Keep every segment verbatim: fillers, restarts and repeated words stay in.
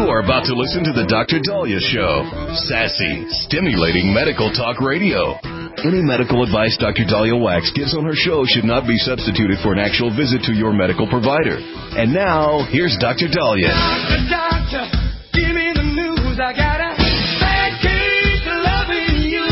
are about to listen to the Doctor Daliah Show. Sassy, stimulating medical talk radio. Any medical advice Doctor Daliah Wax gives on her show should not be substituted for an actual visit to your medical provider. And now, here's Doctor Daliah. Doctor, doctor, give me the news. I got a bad case of loving you.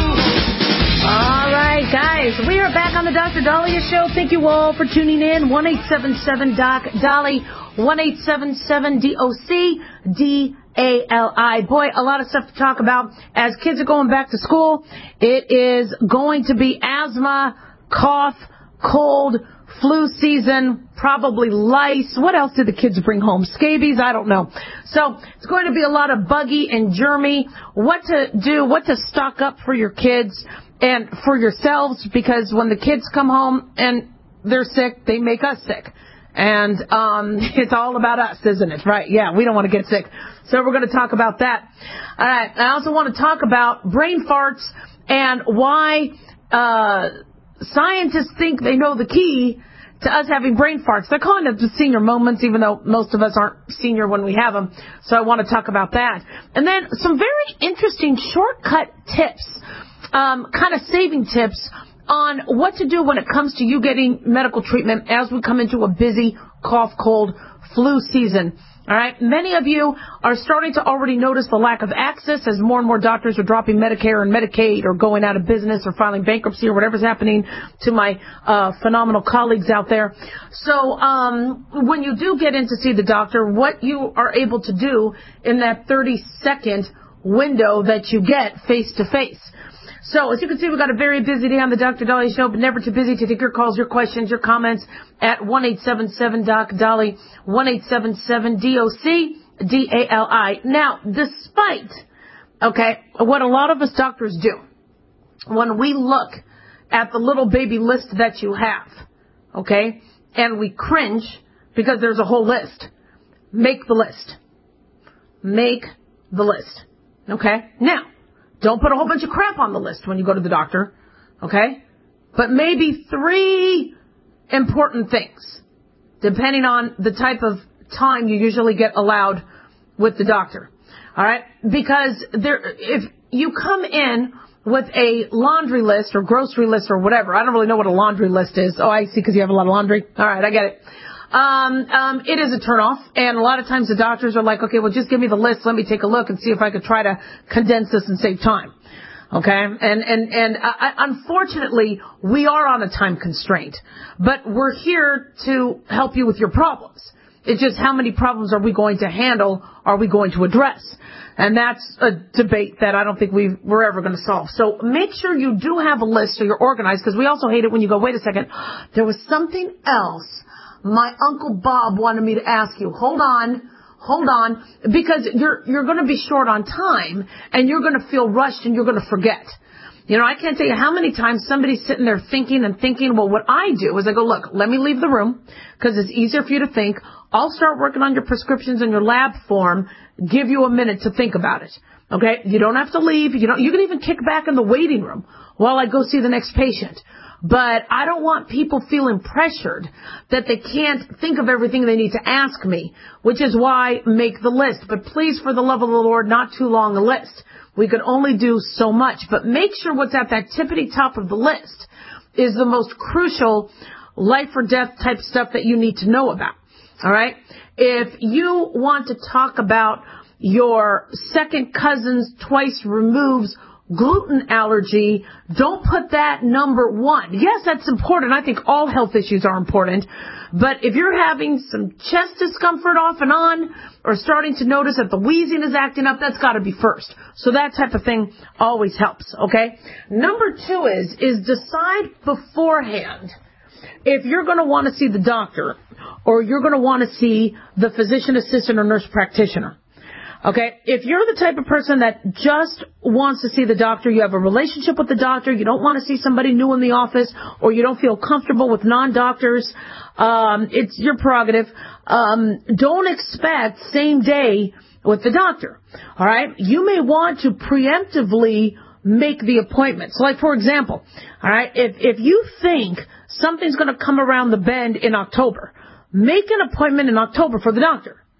All right, guys, we are back on the Doctor Daliah Show. Thank you all for tuning in. one eight seven seven doc Dolly. one eight seven seven D O C D A L I. Boy, a lot of stuff to talk about. As kids are going back to school, it is going to be asthma, cough, cold, flu season, probably lice. What else did the kids bring home? Scabies? I don't know. So it's going to be a lot of buggy and germy. What to do, what to stock up for your kids and for yourselves, because when the kids come home and they're sick, they make us sick. And um it's all about us, isn't it? Right? Yeah, we don't want to get sick. So we're going to talk about that. All right. I also want to talk about brain farts and why uh scientists think they know the key to us having brain farts. They're calling it the senior moments, even though most of us aren't senior when we have them. So I want to talk about that. And then some very interesting shortcut tips, um, kind of saving tips on what to do when it comes to you getting medical treatment as we come into a busy cough, cold, flu season. All right. Many of you are starting to already notice the lack of access as more and more doctors are dropping Medicare and Medicaid or going out of business or filing bankruptcy or whatever's happening to my uh, phenomenal colleagues out there. So um, when you do get in to see the doctor, what you are able to do in that thirty second window that you get face to face. So, as you can see, we've got a very busy day on the Doctor Daliah Show, but never too busy to take your calls, your questions, your comments at one eight seven seven doc Dolly, one eight seven seven D O C D A L I. Now, despite, okay, what a lot of us doctors do, when we look at the little baby list that you have, okay, and we cringe because there's a whole list, make the list. Make the list. Okay? Now, don't put a whole bunch of crap on the list when you go to the doctor, okay? But maybe three important things, depending on the type of time you usually get allowed with the doctor, all right? Because there, if you come in with a laundry list or grocery list or whatever, I don't really know what a laundry list is. Oh, I see, because you have a lot of laundry. All right, I get it. Um, um, it is a turnoff, and a lot of times the doctors are like, okay, well, just give me the list, let me take a look and see if I could try to condense this and save time. Okay? And, and, and, uh, unfortunately, we are on a time constraint, but we're here to help you with your problems. It's just how many problems are we going to handle, are we going to address? And that's a debate that I don't think we we're ever going to solve. So make sure you do have a list so you're organized, because we also hate it when you go, wait a second, there was something else my Uncle Bob wanted me to ask you. Hold on, hold on, because you're you're going to be short on time, and you're going to feel rushed, and you're going to forget. You know, I can't tell you how many times somebody's sitting there thinking and thinking, well, what I do is I go, look, let me leave the room, because it's easier for you to think. I'll start working on your prescriptions and your lab form, give you a minute to think about it. Okay? You don't have to leave. You don't, you can even kick back in the waiting room while I go see the next patient. But I don't want people feeling pressured that they can't think of everything they need to ask me, which is why make the list. But please, for the love of the Lord, not too long a list. We can only do so much. But make sure what's at that tippity top of the list is the most crucial life or death type stuff that you need to know about. All right? If you want to talk about your second cousin's twice removes gluten allergy, don't put that number one. Yes, that's important. I think all health issues are important. But if you're having some chest discomfort off and on, or starting to notice that the wheezing is acting up, that's got to be first. So that type of thing always helps, okay? Number two is, is decide beforehand if you're going to want to see the doctor or you're going to want to see the physician assistant or nurse practitioner. Okay, if you're the type of person that just wants to see the doctor, you have a relationship with the doctor, you don't want to see somebody new in the office, or you don't feel comfortable with non-doctors, um, it's your prerogative. Um, don't expect same day with the doctor. All right, you may want to preemptively make the appointment. So, like for example, all right, if if you think something's going to come around the bend in October, make an appointment in October for the doctor.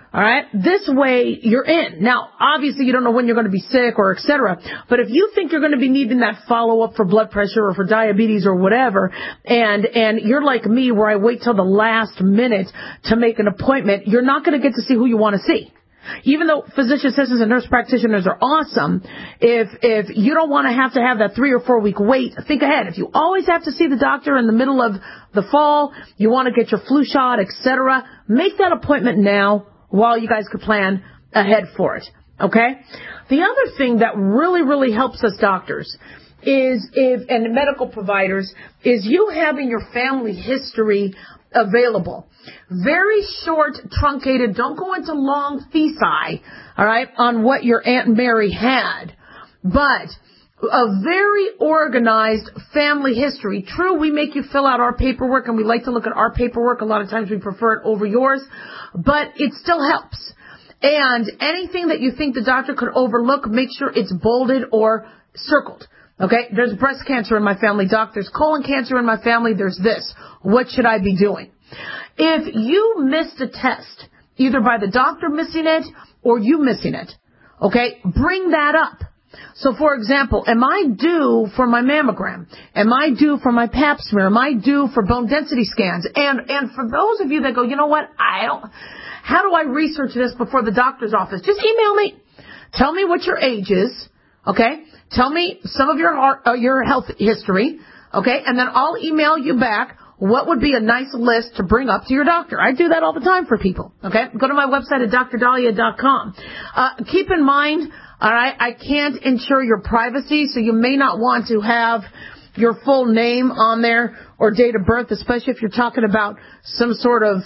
All right. This way you're in. Now, obviously you don't know when you're going to be sick or et cetera. But if you think you're going to be needing that follow up for blood pressure or for diabetes or whatever, and, and you're like me where I wait till the last minute to make an appointment, you're not going to get to see who you want to see. Even though physician assistants and nurse practitioners are awesome, if if you don't want to have to have that three or four week wait, think ahead. If you always have to see the doctor in the middle of the fall, you want to get your flu shot, et cetera, make that appointment now while you guys could plan ahead for it. Okay? The other thing that really, really helps us doctors is if and medical providers is you having your family history available. Very short, truncated, don't go into long thesis, all right, on what your Aunt Mary had, but a very organized family history. True, we make you fill out our paperwork, and we like to look at our paperwork. A lot of times we prefer it over yours, but it still helps. And anything that you think the doctor could overlook, make sure it's bolded or circled. Okay, there's breast cancer in my family, doc. There's colon cancer in my family. There's this. What should I be doing? If you missed a test, either by the doctor missing it or you missing it, okay, bring that up. So, for example, am I due for my mammogram? Am I due for my pap smear? Am I due for bone density scans? And and for those of you that go, you know what, I don't, how do I research this before the doctor's office? Just email me. Tell me what your age is, okay? Tell me some of your uh, your health history, okay? And then I'll email you back what would be a nice list to bring up to your doctor. I do that all the time for people, okay? Go to my website at dr dahlia dot com. Uh, keep in mind, all right, I can't ensure your privacy, so you may not want to have your full name on there or date of birth, especially if you're talking about some sort of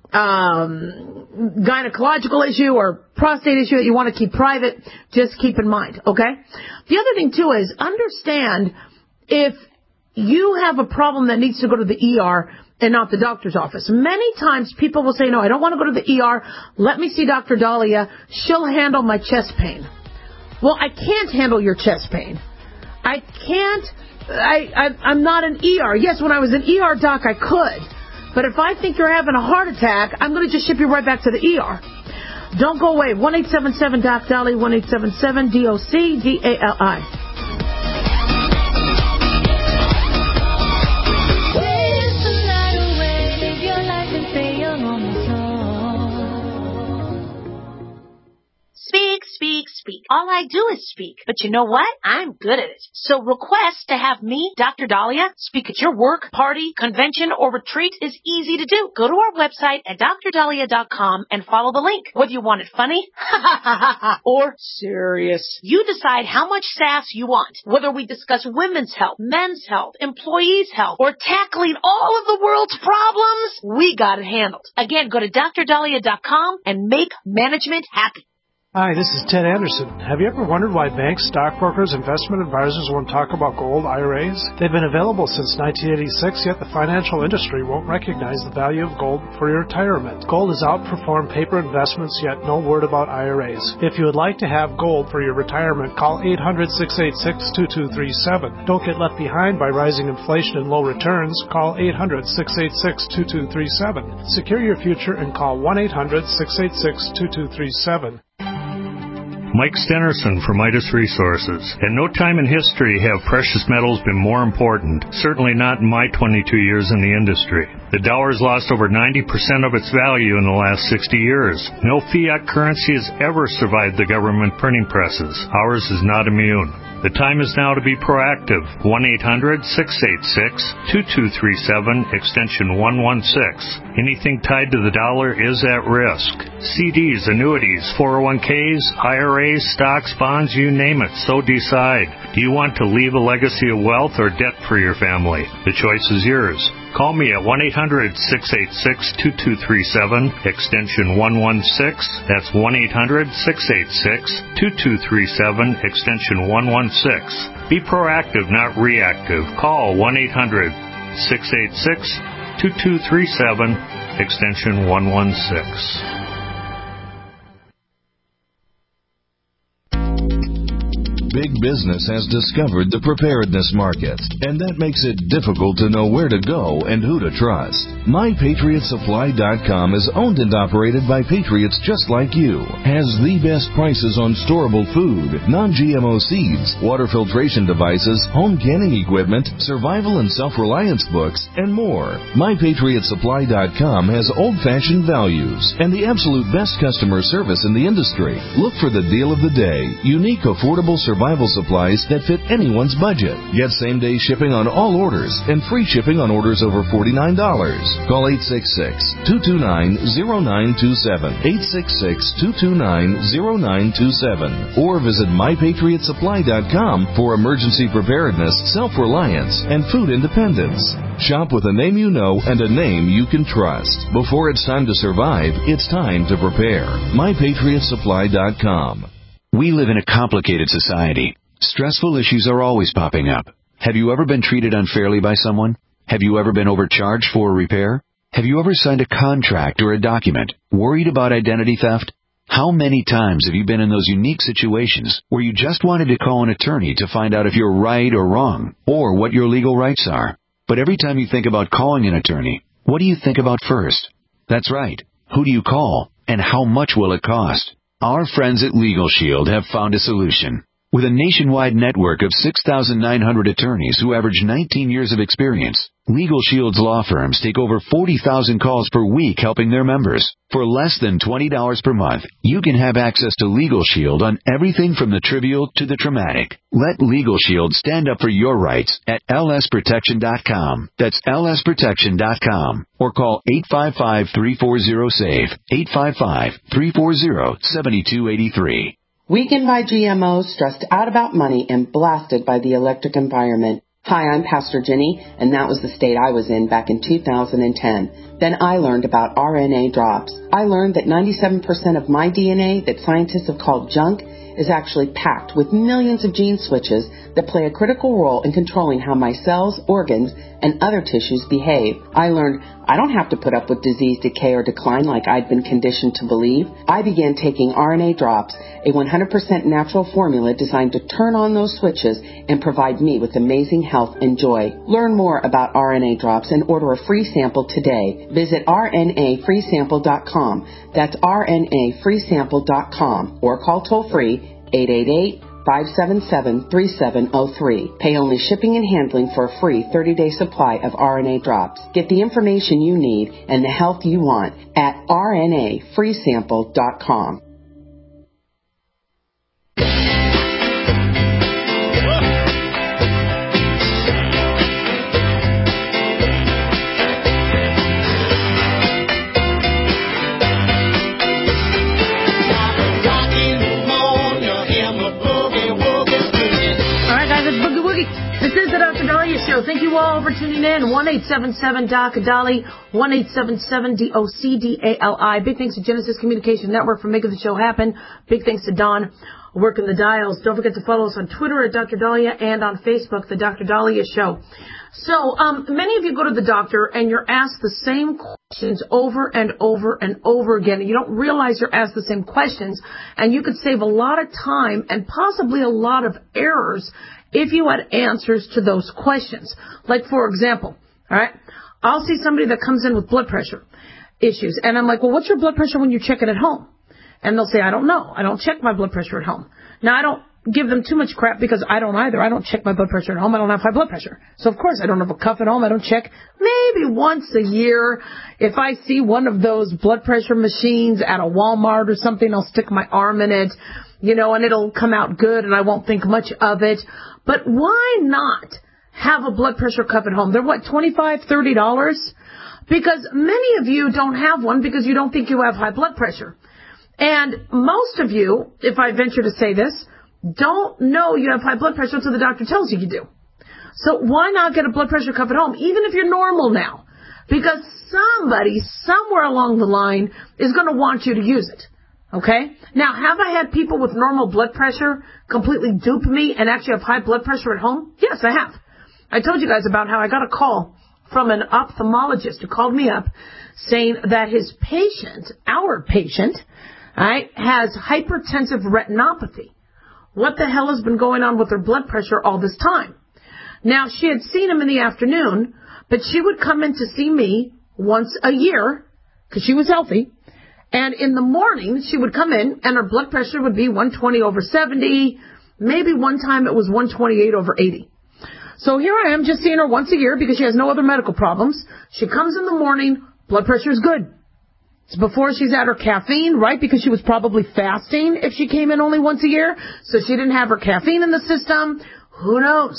um, gynecological issue or prostate issue that you want to keep private. Just keep in mind, okay? The other thing, too, is understand if you have a problem that needs to go to the E R and not the doctor's office. Many times people will say, no, I don't want to go to the E R. Let me see Doctor Dahlia. She'll handle my chest pain. Well, I can't handle your chest pain. I can't. I, I, I'm not an E R. Yes, when I was an E R doc, I could. But if I think you're having a heart attack, I'm going to just ship you right back to the E R. Don't go away. one eight seven seven doc Dali, one eight seven seven D O C D A L I. Speak, speak, speak. All I do is speak. But you know what? I'm good at it. So request to have me, Doctor Dahlia, speak at your work, party, convention, or retreat is easy to do. Go to our website at dr dahlia dot com and follow the link. Whether you want it funny or serious, you decide how much sass you want. Whether we discuss women's health, men's health, employees' health, or tackling all of the world's problems, we got it handled. Again, go to dr dahlia dot com and make management happy. Hi, this is Ted Anderson. Have you ever wondered why banks, stockbrokers, investment advisors won't talk about gold I R As? They've been available since nineteen eighty-six, yet the financial industry won't recognize the value of gold for your retirement. Gold has outperformed paper investments, yet no word about I R As. If you would like to have gold for your retirement, call eight hundred, six eight six, two two three seven. Don't get left behind by rising inflation and low returns. Call eight hundred, six eight six, two two three seven. Secure your future and call one eight hundred, six eight six, two two three seven. Mike Stenerson from Midas Resources. At no time in history have precious metals been more important, certainly not in my twenty-two years in the industry. The dollar has lost over ninety percent of its value in the last sixty years. No fiat currency has ever survived the government printing presses. Ours is not immune. The time is now to be proactive. one eight hundred, six eight six, two two three seven, extension one one six. Anything tied to the dollar is at risk. C Ds, annuities, four oh one Ks, I R As, stocks, bonds, you name it, so decide. Do you want to leave a legacy of wealth or debt for your family? The choice is yours. Call me at one eight hundred, six eight six, two two three seven, extension one one six. That's one eight hundred, six eight six, two two three seven, extension one one six. Be proactive, not reactive. Call one eight hundred, six eight six, two two three seven, extension one one six. big business has discovered the preparedness market, and that makes it difficult to know where to go and who to trust. My Patriot Supply dot com is owned and operated by patriots just like you, has the best prices on storable food, non-G M O seeds, water filtration devices, home canning equipment, survival and self-reliance books, and more. My Patriot Supply dot com has old-fashioned values and the absolute best customer service in the industry. Look for the deal of the day, unique, affordable survival supplies that fit anyone's budget. Get same-day shipping on all orders and free shipping on orders over forty-nine dollars. Call eight six six, two two nine, zero nine two seven, eight six six, two two nine, zero nine two seven, or visit My Patriot Supply dot com for emergency preparedness, self-reliance, and food independence. Shop with a name you know and a name you can trust. Before it's time to survive, it's time to prepare. My Patriot Supply dot com. We live in a complicated society. Stressful issues are always popping up. Have you ever been treated unfairly by someone? Have you ever been overcharged for a repair? Have you ever signed a contract or a document worried about identity theft? How many times have you been in those unique situations where you just wanted to call an attorney to find out if you're right or wrong, or what your legal rights are? But every time you think about calling an attorney, what do you think about first? That's right. Who do you call, and how much will it cost? Our friends at Legal Shield have found a solution. With a nationwide network of six thousand nine hundred attorneys who average nineteen years of experience, Legal Shield's law firms take over forty thousand calls per week helping their members. For less than twenty dollars per month, you can have access to Legal Shield on everything from the trivial to the traumatic. Let Legal Shield stand up for your rights at L S protection dot com. That's L S protection dot com. Or call eight five five, three four zero, S A V E, eight five five, three four zero, seven two eight three. Weakened by G M Os, stressed out about money, and blasted by the electric environment. Hi, I'm Pastor Jenny, and that was the state I was in back in two thousand ten. Then I learned about R N A drops. I learned that ninety-seven percent of my D N A that scientists have called junk is actually packed with millions of gene switches that play a critical role in controlling how my cells, organs, and other tissues behave. I learned I don't have to put up with disease, decay, or decline like I'd been conditioned to believe. I began taking R N A drops, a one hundred percent natural formula designed to turn on those switches and provide me with amazing health and joy. Learn more about R N A drops and order a free sample today. Visit R N A free sample dot com. That's R N A free sample dot com, or call toll-free eight eight eight, five seven seven, three seven zero three. Pay only shipping and handling for a free thirty-day supply of R N A drops. Get the information you need and the health you want at R N A free sample dot com. Thank you all for tuning in. one eight seven seven D O C D A L I, one eight seven seven D O C D A L I. Big thanks to Genesis Communication Network for making the show happen. Big thanks to Don working the dials. Don't forget to follow us on Twitter at Doctor Dahlia and on Facebook, The Doctor Dahlia Show. So, um, many of you go to the doctor and you're asked the same questions over and over and over again. And you don't realize you're asked the same questions, and you could save a lot of time and possibly a lot of errors if you had answers to those questions. Like, for example, all right, I'll see somebody that comes in with blood pressure issues, and I'm like, well, what's your blood pressure when you check it at home? And they'll say, I don't know. I don't check my blood pressure at home. Now, I don't give them too much crap because I don't either. I don't check my blood pressure at home. I don't have high blood pressure. So, of course, I don't have a cuff at home. I don't check. Maybe once a year, if I see one of those blood pressure machines at a Walmart or something, I'll stick my arm in it, you know, and it'll come out good and I won't think much of it. But why not have a blood pressure cuff at home? They're, what, twenty-five dollars, thirty dollars? Because many of you don't have one because you don't think you have high blood pressure. And most of you, if I venture to say this, don't know you have high blood pressure until the doctor tells you you do. So why not get a blood pressure cuff at home, even if you're normal now? Because somebody, somewhere along the line, is going to want you to use it. Okay? Now, have I had people with normal blood pressure completely dupe me and actually have high blood pressure at home? Yes, I have. I told you guys about how I got a call from an ophthalmologist who called me up saying that his patient, our patient, right, has hypertensive retinopathy. what the hell has been going on with her blood pressure all this time. Now, she had seen him in the afternoon, but she would come in to see me once a year because she was healthy. And in the morning, she would come in and her blood pressure would be one twenty over seventy. Maybe one time it was one twenty-eight over eighty. So here I am just seeing her once a year because she has no other medical problems. She comes in the morning, blood pressure is good. It's before she's at her caffeine, right? Because she was probably fasting if she came in only once a year. So she didn't have her caffeine in the system. Who knows?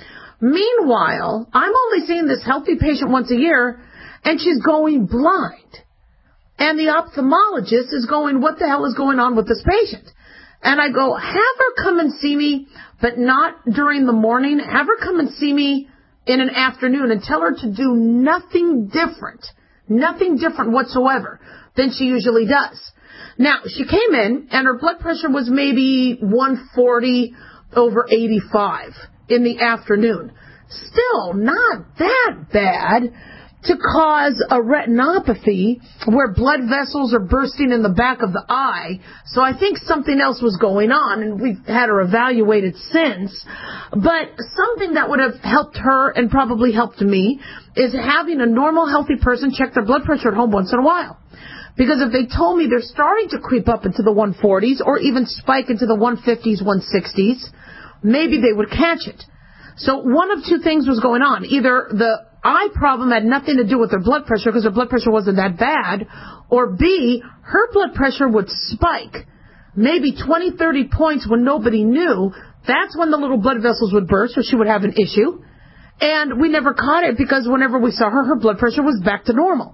Meanwhile, I'm only seeing this healthy patient once a year, and she's going blind. And the ophthalmologist is going, what the hell is going on with this patient? And I go, have her come and see me, but not during the morning. Have her come and see me in an afternoon and tell her to do nothing different, nothing different whatsoever than she usually does. Now, she came in and her blood pressure was maybe one forty over eighty-five in the afternoon. Still not that bad to cause a retinopathy where blood vessels are bursting in the back of the eye. So I think something else was going on, and we've had her evaluated since. But something that would have helped her and probably helped me is having a normal, healthy person check their blood pressure at home once in a while. Because if they told me they're starting to creep up into the one forties or even spike into the one fifties, one sixties, maybe they would catch it. So one of two things was going on. Either the eye problem had nothing to do with her blood pressure because her blood pressure wasn't that bad, or B, her blood pressure would spike maybe twenty, thirty points when nobody knew. That's when the little blood vessels would burst, so she would have an issue. And we never caught it because whenever we saw her, her blood pressure was back to normal.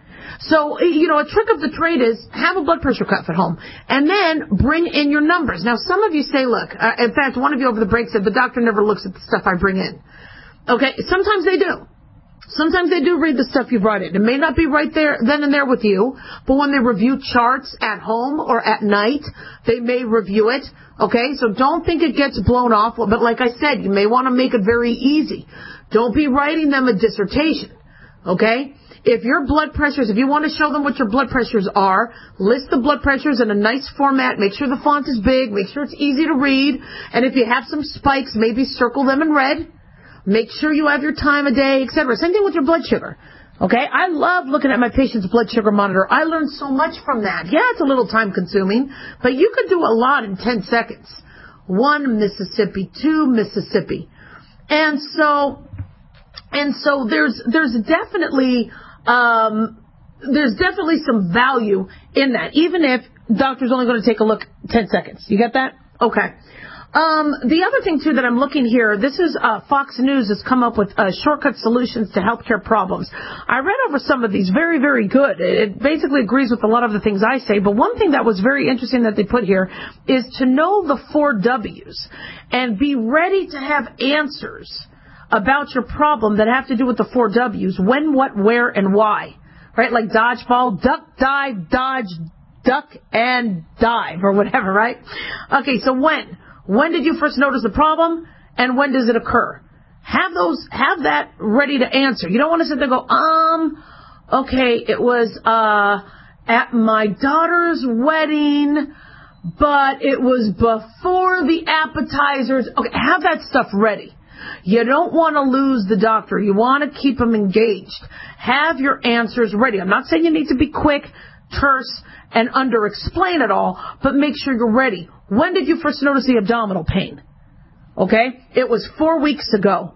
So, you know, a trick of the trade is have a blood pressure cuff at home and then bring in your numbers. Now, some of you say, look, uh, in fact, one of you over the break said the doctor never looks at the stuff I bring in. Okay, sometimes they do. Sometimes they do read the stuff you brought in. It may not be right there, then and there with you, but when they review charts at home or at night, they may review it. Okay, so don't think it gets blown off. But like I said, you may want to make it very easy. Don't be writing them a dissertation. Okay? If your blood pressures, if you want to show them what your blood pressures are, list the blood pressures in a nice format. Make sure the font is big. Make sure it's easy to read. And if you have some spikes, maybe circle them in red. Make sure you have your time of day, et cetera. Same thing with your blood sugar. Okay? I love looking at my patient's blood sugar monitor. I learned so much from that. Yeah, it's a little time consuming, but you could do a lot in ten seconds. One Mississippi, two Mississippi. And so, and so there's, there's definitely, um, there's definitely some value in that, even if doctor's only going to take a look ten seconds. You get that? Okay. Um, the other thing, too, that I'm looking here, this is uh, Fox News has come up with uh, shortcut solutions to healthcare problems. I read over some of these. Very, very good. It basically agrees with a lot of the things I say. But one thing that was very interesting that they put here is to know the four W's and be ready to have answers about your problem that have to do with the four W's. When, what, where, and why. Right? Like dodgeball, duck, dive, dodge, duck, and dive, or whatever, right? Okay, so when? When did you first notice the problem, and when does it occur? Have those, have that ready to answer. You don't want to sit there and go, um, okay, it was uh at my daughter's wedding, but it was before the appetizers. Okay, have that stuff ready. You don't want to lose the doctor. You want to keep them engaged. Have your answers ready. I'm not saying you need to be quick, terse, and under-explain it all, but make sure you're ready. When did you first notice the abdominal pain? Okay? It was four weeks ago.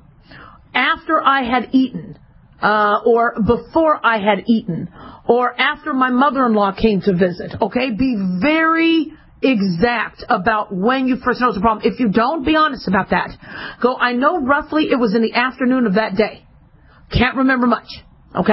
After I had eaten. Uh, or before I had eaten. Or after my mother-in-law came to visit. Okay? Be very exact about when you first noticed the problem. If you don't, be honest about that. Go, I know roughly it was in the afternoon of that day. Can't remember much. Okay?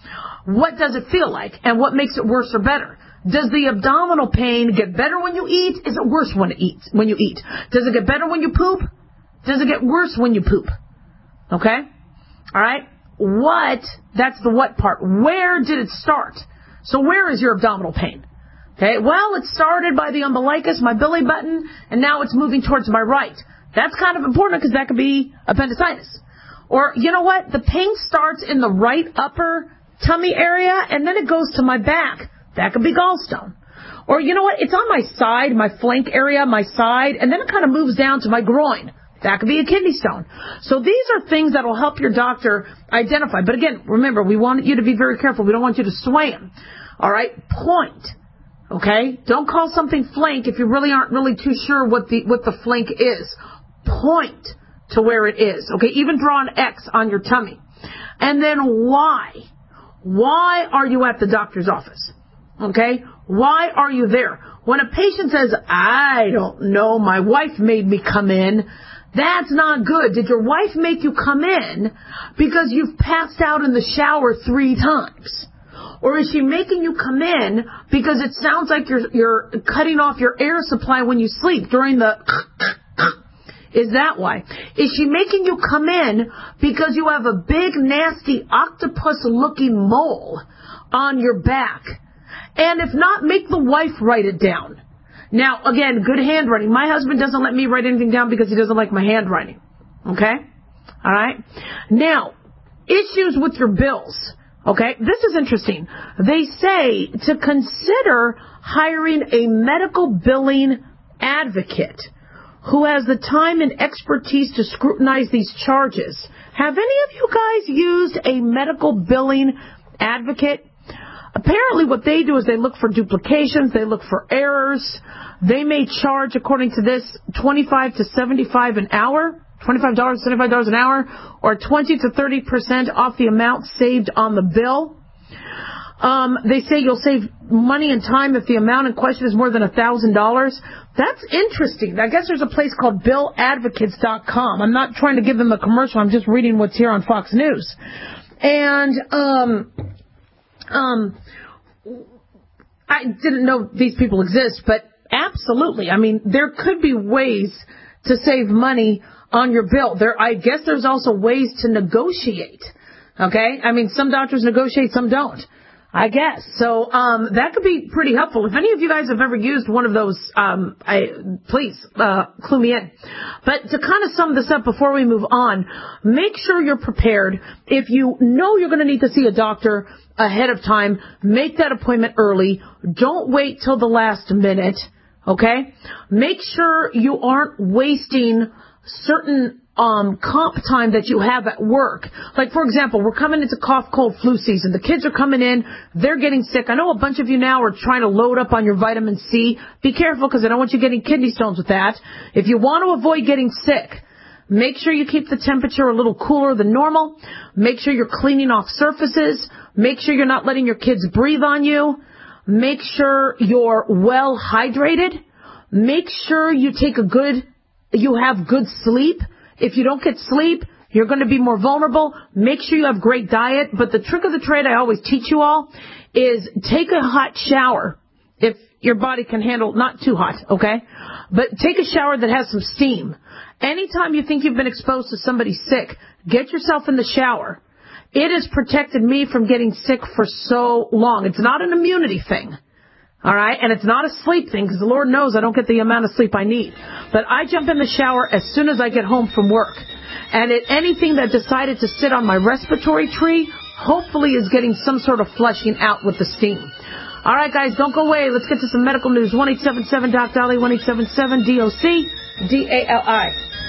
What does it feel like? And what makes it worse or better? Does the abdominal pain get better when you eat? Is it worse when, it eats, when you eat? Does it get better when you poop? Does it get worse when you poop? Okay? All right? What? That's the what part. Where did it start? So where is your abdominal pain? Okay? Well, it started by the umbilicus, my belly button, and now it's moving towards my right. That's kind of important because that could be appendicitis. Or, you know what? The pain starts in the right upper tummy area, and then it goes to my back. That could be gallstone. Or, you know what, it's on my side, my flank area, my side, and then it kind of moves down to my groin. That could be a kidney stone. So these are things that will help your doctor identify. But again, remember, we want you to be very careful. We don't want you to sway them. All right? Point. Okay? Don't call something flank if you really aren't really too sure what the what the flank is. Point to where it is. Okay? Even draw an X on your tummy. And then why? Why are you at the doctor's office? Okay? Why are you there? When a patient says, I don't know, my wife made me come in, that's not good. Did your wife make you come in because you've passed out in the shower three times? Or is she making you come in because it sounds like you're you're cutting off your air supply when you sleep during the... Is that why? Is she making you come in because you have a big, nasty, octopus-looking mole on your back? And if not, make the wife write it down. Now, again, good handwriting. My husband doesn't let me write anything down because he doesn't like my handwriting. Okay? All right? Now, issues with your bills. Okay? This is interesting. They say to consider hiring a medical billing advocate who has the time and expertise to scrutinize these charges. Have any of you guys used a medical billing advocate? Apparently what they do is they look for duplications, they look for errors. They may charge, according to this, twenty-five to seventy-five an hour, twenty-five dollars to seventy-five dollars an hour, or twenty to thirty percent off the amount saved on the bill. Um, they say you'll save money and time if the amount in question is more than one thousand dollars. That's interesting. I guess there's a place called bill advocates dot com. I'm not trying to give them a commercial. I'm just reading what's here on Fox News. And, um... Um, I didn't know these people exist, but absolutely. I mean, there could be ways to save money on your bill. There, I guess there's also ways to negotiate. Okay? I mean, some doctors negotiate, some don't. I guess. So, um, that could be pretty helpful. If any of you guys have ever used one of those, um, I, please, uh, clue me in. But to kind of sum this up before we move on, make sure you're prepared. If you know you're going to need to see a doctor ahead of time, make that appointment early. Don't wait till the last minute. Okay? Make sure you aren't wasting certain Um, comp time that you have at work. Like, for example, we're coming into cough, cold, flu season. The kids are coming in. They're getting sick. I know a bunch of you now are trying to load up on your vitamin C. Be careful because I don't want you getting kidney stones with that. If you want to avoid getting sick, make sure you keep the temperature a little cooler than normal. Make sure you're cleaning off surfaces. Make sure you're not letting your kids breathe on you. Make sure you're well hydrated. Make sure you take a good, you have good sleep. If you don't get sleep, you're going to be more vulnerable. Make sure you have great diet. But the trick of the trade I always teach you all is take a hot shower if your body can handle, not too hot, okay? But take a shower that has some steam. Anytime you think you've been exposed to somebody sick, get yourself in the shower. It has protected me from getting sick for so long. It's not an immunity thing. All right? And it's not a sleep thing because the Lord knows I don't get the amount of sleep I need. But I jump in the shower as soon as I get home from work. And it, anything that decided to sit on my respiratory tree hopefully is getting some sort of flushing out with the steam. All right, guys, don't go away. Let's get to some medical news. one eight seven seven doc Dolly, one eight seven seven D O C D A L I.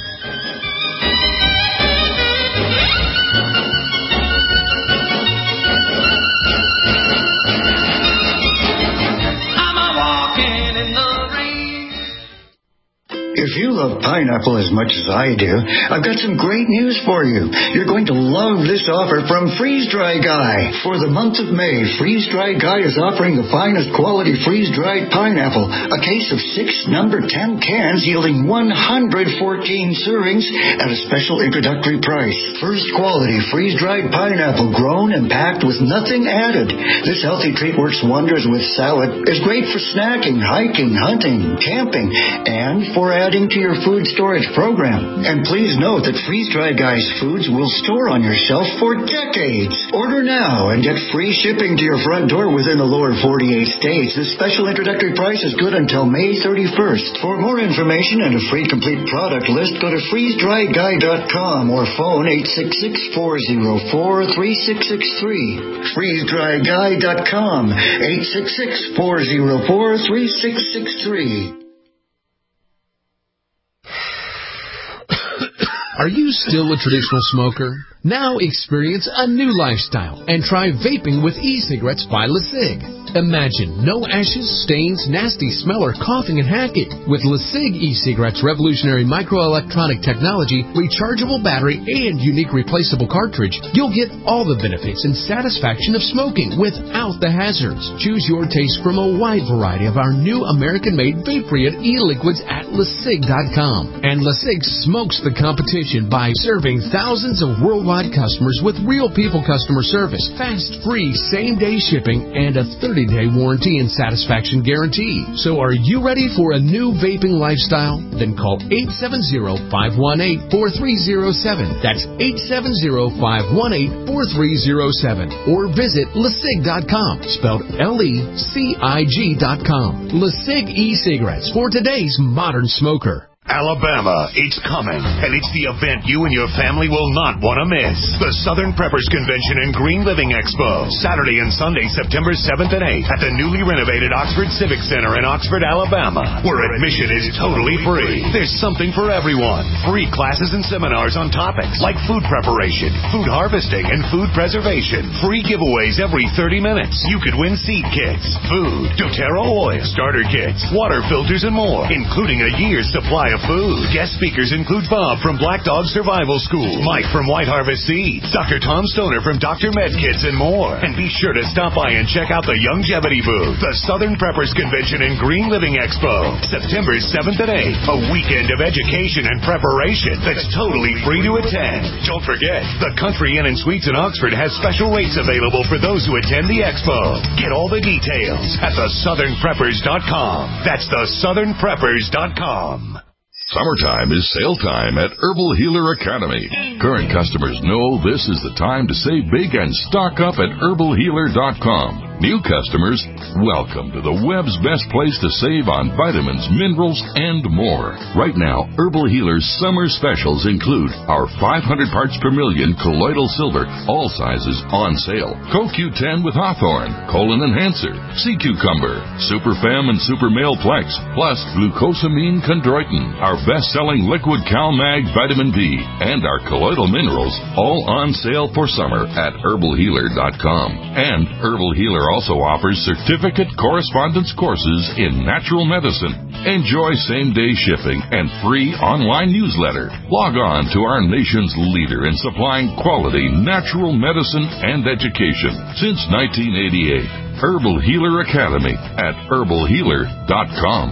If you love pineapple as much as I do, I've got some great news for you. You're going to love this offer from Freeze Dry Guy. For the month of May, Freeze Dry Guy is offering the finest quality freeze-dried pineapple, a case of six number ten cans yielding one hundred fourteen servings at a special introductory price. First quality freeze-dried pineapple grown and packed with nothing added. This healthy treat works wonders with salad, is great for snacking, hiking, hunting, camping, and for adding to your food storage program. And please note that Freeze Dry Guy's foods will store on your shelf for decades. Order now and get free shipping to your front door within the lower forty-eight states. This special introductory price is good until May thirty-first. For more information and a free complete product list, go to freeze dry guy dot com or phone eight six six, four zero four, three six six three. freeze dry guy dot com, eight six six, four zero four, three six six three. Are you still a traditional smoker? Now experience a new lifestyle and try vaping with e-cigarettes by LeSig. Imagine no ashes, stains, nasty smell, or coughing and hacking. With LeSig e-cigarettes' revolutionary microelectronic technology, rechargeable battery, and unique replaceable cartridge, you'll get all the benefits and satisfaction of smoking without the hazards. Choose your taste from a wide variety of our new American-made vape-free e-liquids at LeSig dot com. And LeSig smokes the competition by serving thousands of worldwide customers with real people customer service, fast, free, same-day shipping, and a thirty-day warranty and satisfaction guarantee. So are you ready for a new vaping lifestyle? Then call eight seven zero, five one eight, four three zero seven. That's eight seven zero, five one eight, four three zero seven. Or visit LeSig dot com, spelled L E C I G dot com. LeSig e-cigarettes for today's modern smoker. Alabama, it's coming, and it's the event you and your family will not want to miss. The Southern Preppers Convention and Green Living Expo, Saturday and Sunday, September seventh and eighth, at the newly renovated Oxford Civic Center in Oxford, Alabama, where admission is totally free. There's something for everyone. Free classes and seminars on topics like food preparation, food harvesting, and food preservation. Free giveaways every thirty minutes. You could win seed kits, food, doTERRA oil, starter kits, water filters, and more, including a year's supply of food. Guest speakers include Bob from Black Dog Survival School, Mike from White Harvest Seeds, Doctor Tom Stoner from Doctor Medkits, and more. And be sure to stop by and check out the Longevity booth. The Southern Preppers Convention and Green Living Expo, September seventh and eighth, a weekend of education and preparation that's totally free to attend. Don't forget, the Country Inn and Suites in Oxford has special rates available for those who attend the expo. Get all the details at the southern preppers dot com. That's the southern preppers dot com. Summertime is sale time at Herbal Healer Academy. Current customers know this is the time to save big and stock up at herbal healer dot com. New customers, welcome to the web's best place to save on vitamins, minerals, and more. Right now, Herbal Healer's summer specials include our five hundred parts per million colloidal silver, all sizes on sale. Co Q ten with Hawthorne, Colon Enhancer, Sea Cucumber, Super Fem and Super Male Plex, plus Glucosamine Chondroitin, our best-selling liquid CalMag Vitamin B, and our colloidal minerals, all on sale for summer at herbal healer dot com. And Herbal Healer also offers certificate correspondence courses in natural medicine. Enjoy same-day shipping and free online newsletter. Log on to our nation's leader in supplying quality natural medicine and education since nineteen eighty-eight. Herbal Healer Academy at herbal healer dot com.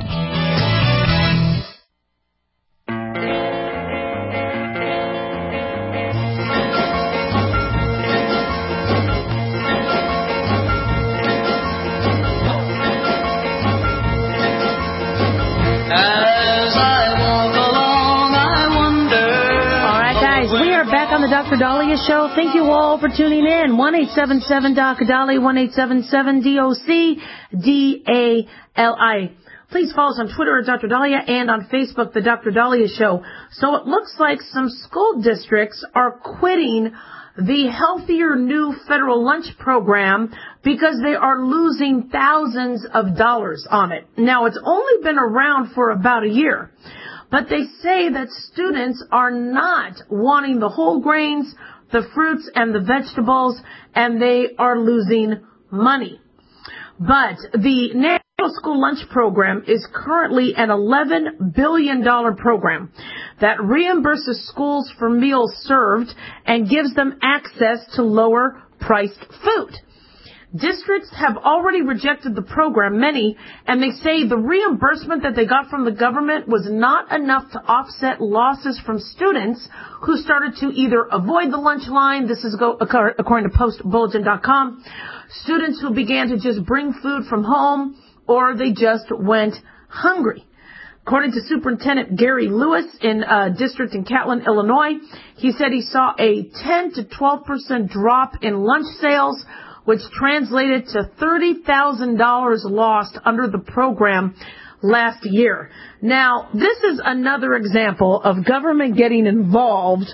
The Doctor Dahlia Show. Thank you all for tuning in. one eight seven seven Doctor Dali, one eight seven seven D O C D A L I. Please follow us on Twitter at Doctor Dahlia and on Facebook, The Doctor Dahlia Show. So it looks like some school districts are quitting the Healthier New Federal Lunch Program because they are losing thousands of dollars on it. Now, it's only been around for about a year. But they say that students are not wanting the whole grains, the fruits, and the vegetables, and they are losing money. But the National School Lunch Program is currently an eleven billion dollars program that reimburses schools for meals served and gives them access to lower-priced food. Districts have already rejected the program, many, and they say the reimbursement that they got from the government was not enough to offset losses from students who started to either avoid the lunch line, this is go, according to post bulletin dot com, students who began to just bring food from home, or they just went hungry. According to Superintendent Gary Lewis in a district in Catlin, Illinois, he said he saw a ten to twelve percent drop in lunch sales, which translated to thirty thousand dollars lost under the program last year. Now, this is another example of government getting involved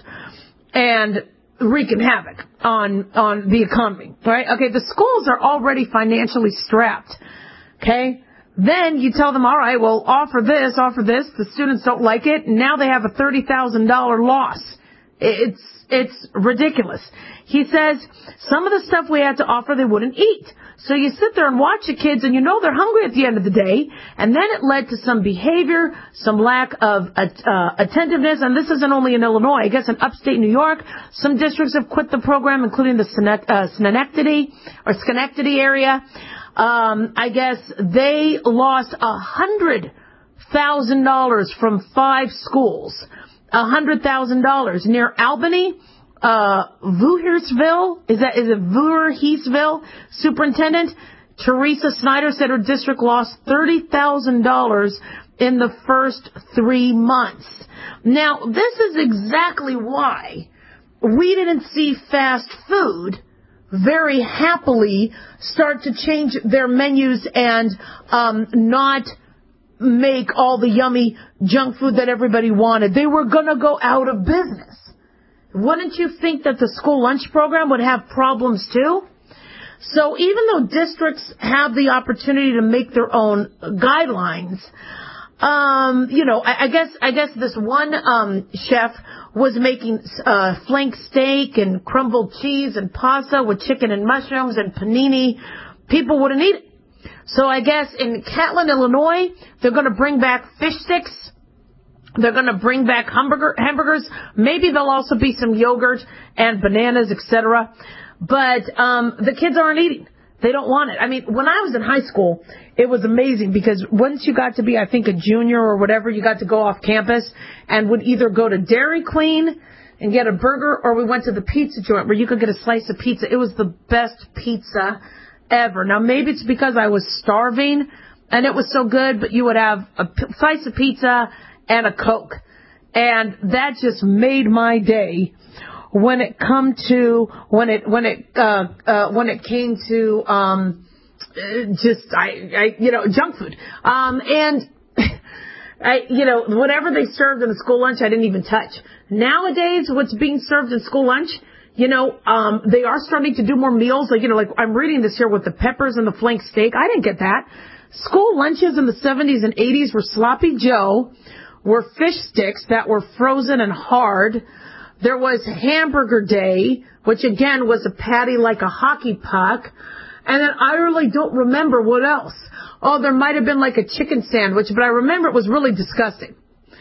and wreaking havoc on on the economy, right? Okay, the schools are already financially strapped, okay? Then you tell them, all right, well, offer this, offer this. The students don't like it. Now they have a thirty thousand dollars loss. It's it's ridiculous. He says some of the stuff we had to offer they wouldn't eat. So you sit there and watch the kids and you know they're hungry at the end of the day. And then it led to some behavior, some lack of uh, attentiveness. And this isn't only in Illinois. I guess in upstate New York, some districts have quit the program, including the Schenectady or Schenectady area. Um, I guess they lost a hundred thousand dollars from five schools. A hundred thousand dollars near Albany, uh, Voorheesville. Is that, is it Voorheesville? Superintendent Teresa Snyder said her district lost thirty thousand dollars in the first three months. Now, this is exactly why we didn't see fast food very happily start to change their menus and um, not make all the yummy junk food that everybody wanted. They were going to go out of business. Wouldn't you think that the school lunch program would have problems too? So even though districts have the opportunity to make their own guidelines, um, you know, I, I guess I guess this one um, chef was making uh, flank steak and crumbled cheese and pasta with chicken and mushrooms and panini. People wouldn't eat it. So I guess in Catlin, Illinois, they're going to bring back fish sticks. They're going to bring back hamburger, hamburgers. Maybe there'll also be some yogurt and bananas, et cetera. But um, the kids aren't eating. They don't want it. I mean, when I was in high school, it was amazing because once you got to be, I think, a junior or whatever, you got to go off campus and would either go to Dairy Queen and get a burger, or we went to the pizza joint where you could get a slice of pizza. It was the best pizza ever. Now, maybe it's because I was starving and it was so good, but you would have a p- slice of pizza and a Coke. And that just made my day when it come to, when it, when it, uh, uh, when it came to, um, just, I, I, you know, junk food. Um, and, I, you know, whatever they served in the school lunch, I didn't even touch. Nowadays, what's being served in school lunch, you know, um, they are starting to do more meals. Like, you know, like I'm reading this here with the peppers and the flank steak. I didn't get that. School lunches in the seventies and eighties were sloppy Joe, were fish sticks that were frozen and hard. There was hamburger day, which again was a patty like a hockey puck. And then I really don't remember what else. Oh, there might have been like a chicken sandwich, but I remember it was really disgusting.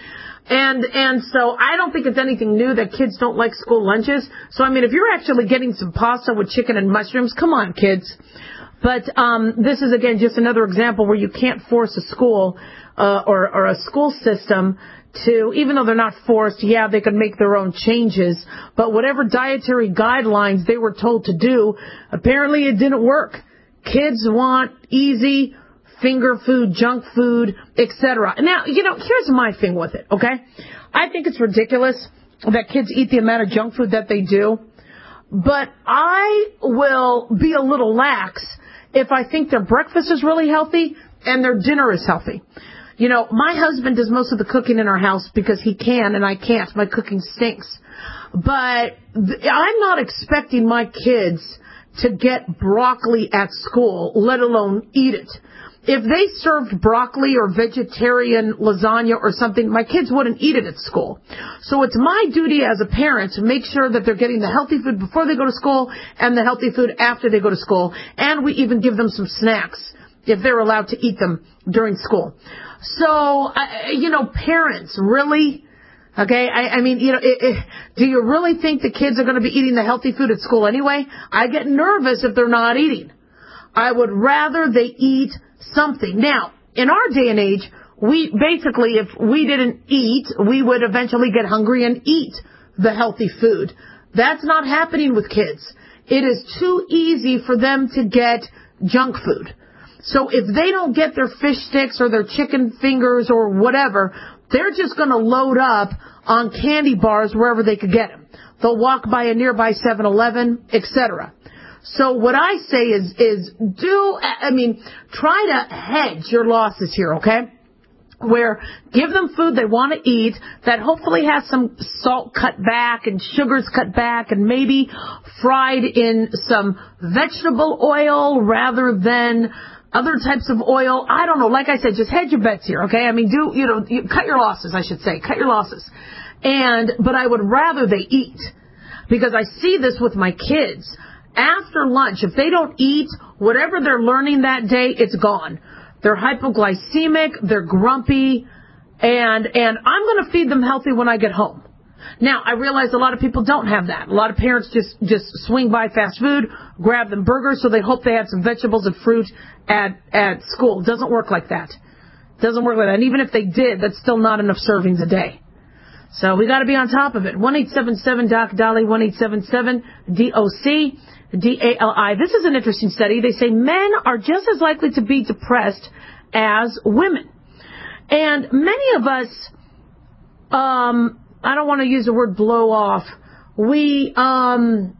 And and so I don't think it's anything new that kids don't like school lunches. So, I mean, if you're actually getting some pasta with chicken and mushrooms, come on, kids. But um, this is, again, just another example where you can't force a school uh, or, or a school system to, even though they're not forced, yeah, they could make their own changes. But whatever dietary guidelines they were told to do, apparently it didn't work. Kids want easy finger food, junk food, et cetera. Now, you know, here's my thing with it, okay? I think it's ridiculous that kids eat the amount of junk food that they do, but I will be a little lax if I think their breakfast is really healthy and their dinner is healthy. You know, my husband does most of the cooking in our house because he can and I can't. My cooking stinks. But th- I'm not expecting my kids to get broccoli at school, let alone eat it. If they served broccoli or vegetarian lasagna or something, my kids wouldn't eat it at school. So it's my duty as a parent to make sure that they're getting the healthy food before they go to school and the healthy food after they go to school. And we even give them some snacks if they're allowed to eat them during school. So, uh, you know, parents, really? Okay, I, I mean, you know, it, it, do you really think the kids are going to be eating the healthy food at school anyway? I get nervous if they're not eating. I would rather they eat something. Now, in our day and age, we basically, if we didn't eat, we would eventually get hungry and eat the healthy food. That's not happening with kids. It is too easy for them to get junk food. So if they don't get their fish sticks or their chicken fingers or whatever, they're just going to load up on candy bars wherever they could get them. They'll walk by a nearby seven eleven, et cetera. So what I say is, is do, I mean, try to hedge your losses here, okay? Where give them food they want to eat that hopefully has some salt cut back and sugars cut back and maybe fried in some vegetable oil rather than other types of oil. I don't know. Like I said, just hedge your bets here, okay? I mean, do, you know, you, cut your losses, I should say. Cut your losses. And, but I would rather they eat, because I see this with my kids. After lunch, if they don't eat, whatever they're learning that day, it's gone. They're hypoglycemic, they're grumpy, and, and I'm going to feed them healthy when I get home. Now, I realize a lot of people don't have that. A lot of parents just, just swing by fast food, grab them burgers, so they hope they had some vegetables and fruit at, at school. It doesn't work like that. It doesn't work like that. And even if they did, that's still not enough servings a day. So we got to be on top of it. one eight seven seven D O C D A L I, one eight seven seven D O C D A L I. This is an interesting study. They say men are just as likely to be depressed as women. And many of us, um, I don't want to use the word blow off. We, um,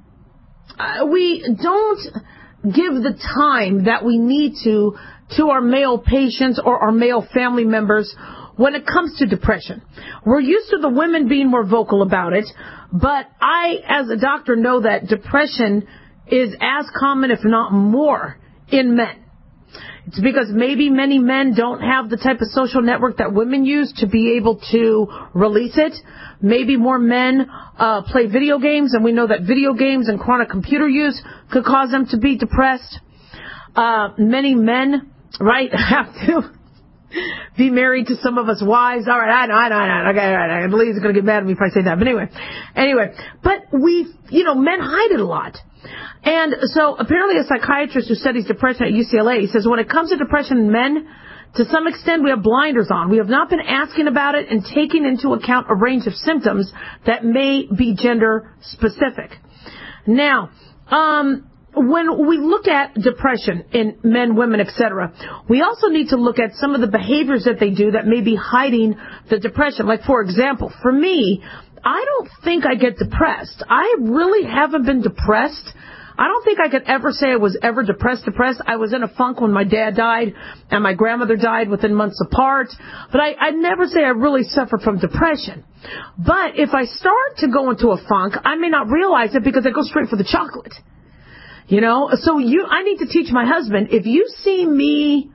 we don't give the time that we need to to our male patients or our male family members when it comes to depression. We're used to the women being more vocal about it, but I, as a doctor, know that depression is as common, if not more, in men. It's because maybe many men don't have the type of social network that women use to be able to release it. Maybe more men uh, play video games, and we know that video games and chronic computer use could cause them to be depressed. Uh, many men, right, have to be married to some of us wives. All right, I know, I know, I know. Okay, all right. I believe he's going to get mad at me if I say that. But anyway, anyway, but we, you know, men hide it a lot. And so apparently a psychiatrist who studies depression at U C L A says when it comes to depression in men, to some extent we have blinders on. We have not been asking about it and taking into account a range of symptoms that may be gender specific. Now, um, when we look at depression in men, women, et cetera, we also need to look at some of the behaviors that they do that may be hiding the depression. Like, for example, for me, I don't think I get depressed. I really haven't been depressed. I don't think I could ever say I was ever depressed, depressed. I was in a funk when my dad died and my grandmother died within months apart. But I, I'd never say I really suffered from depression. But if I start to go into a funk, I may not realize it because I go straight for the chocolate. You know, so you, I need to teach my husband, if you see me